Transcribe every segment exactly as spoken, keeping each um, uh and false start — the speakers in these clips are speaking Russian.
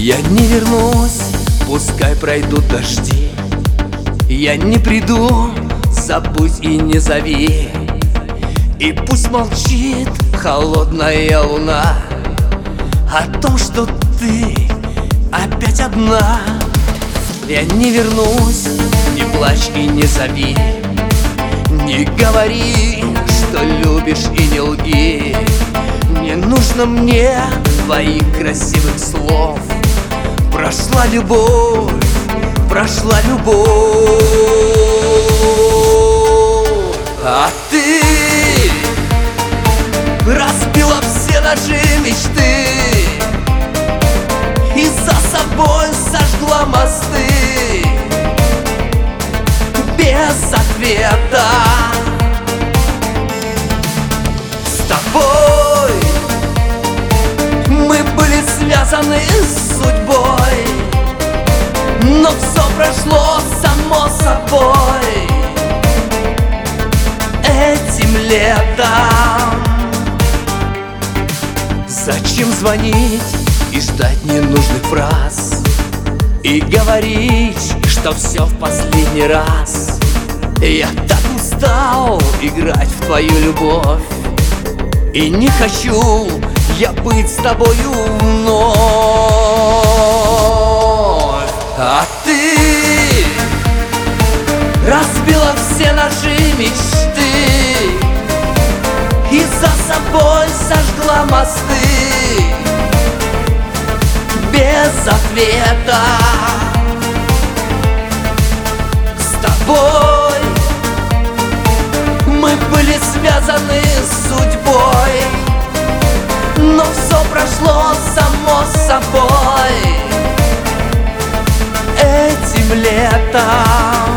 Я не вернусь, пускай пройдут дожди. Я не приду, забудь и не зови. И пусть молчит холодная луна о том, что ты опять одна. Я не вернусь, не плачь и не зови. Не говори, что любишь, и не лги. Не нужно мне твоих красивых слов. Прошла любовь, прошла любовь. А ты разбила все наши мечты и за собой сожгла мосты без ответа. С тобой мы были связаны с судьбой, но все прошло само собой этим летом. Зачем звонить и ждать ненужных фраз и говорить, что все в последний раз? Я так устал играть в твою любовь, и не хочу я быть с тобою вновь. А ты разбила все наши мечты и за собой сожгла мосты без ответа. С тобой мы были связаны с судьбой, но все прошло само собой этим летом.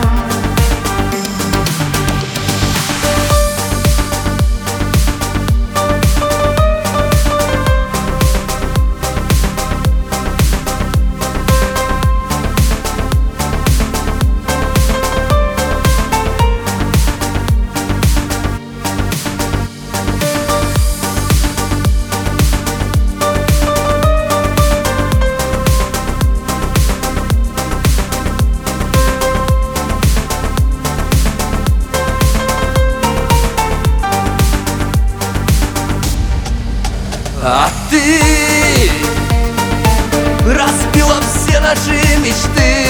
А ты разбила все наши мечты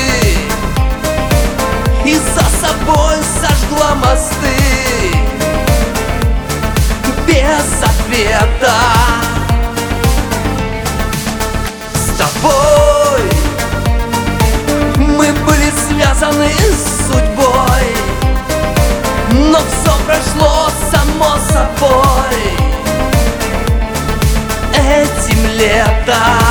и за собой сожгла мосты без ответа. С тобой мы были связаны с судьбой, но все прошло само собой этим летом.